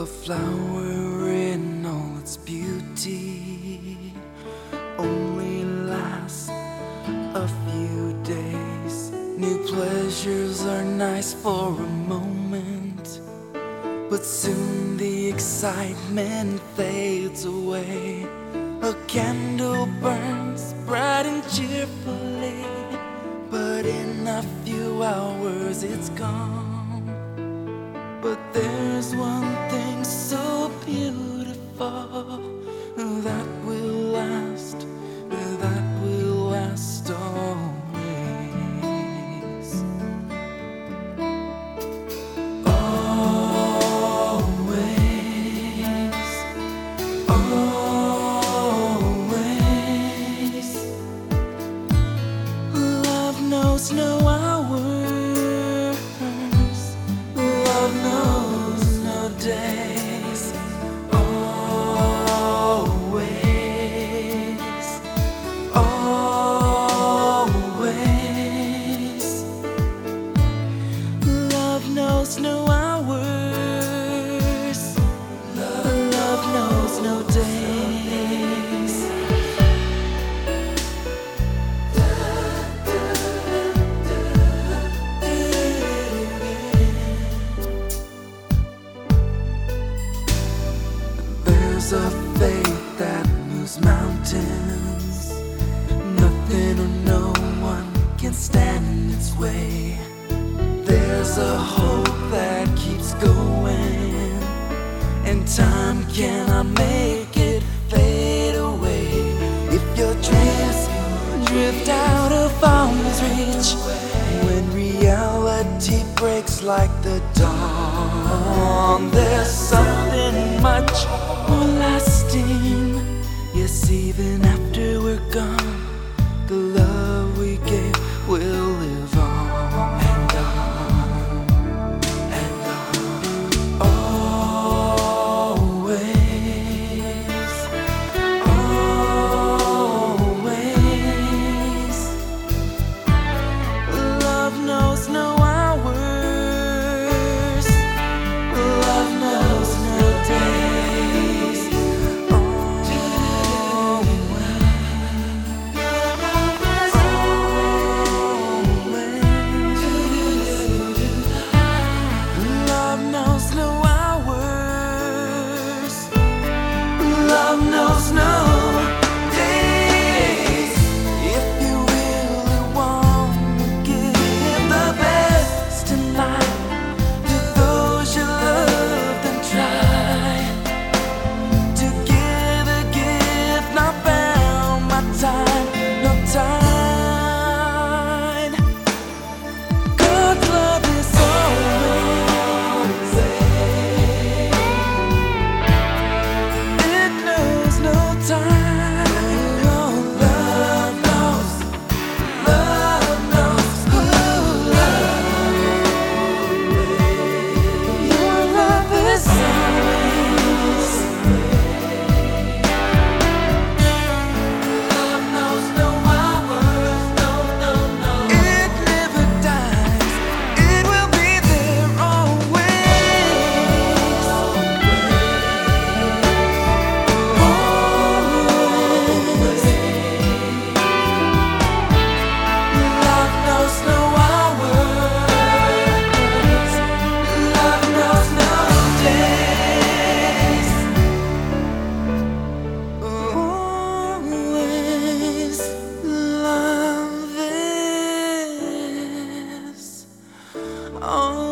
A flower in all its beauty only lasts a few days. New pleasures are nice for a moment, but soon the excitement fades away. A candle burns bright and cheerfully, but in a few hours it's gone. But there's one thing so beautiful that will last always. Always, always. Love knows no hours. Love knows no days. Always, always. Love knows no hours. Love knows no days. There's a faith that moves mountains. Nothing or no one can stand in its way. There's a hope that keeps going, and time cannot make it fade away. If your dreams drift out of arm's reach, when reality breaks like the dawn, there's something much more lasting. Yes, even after we're gone, the love we gave will live on and on and on. Always, always. Love knows no hours. Love knows no days. Love knows no hours. Love knows no days. If you really want to give the best tonight to those you love, then try to give a gift not bound by time, no time. God's love is always. It knows no time. Oh, love knows. Love knows. Ooh, love. Your love is always. Love knows no hours. No, no, no. It never dies. It will be there always. Always. Love knows no hours. Love knows no days. Always. Love is always.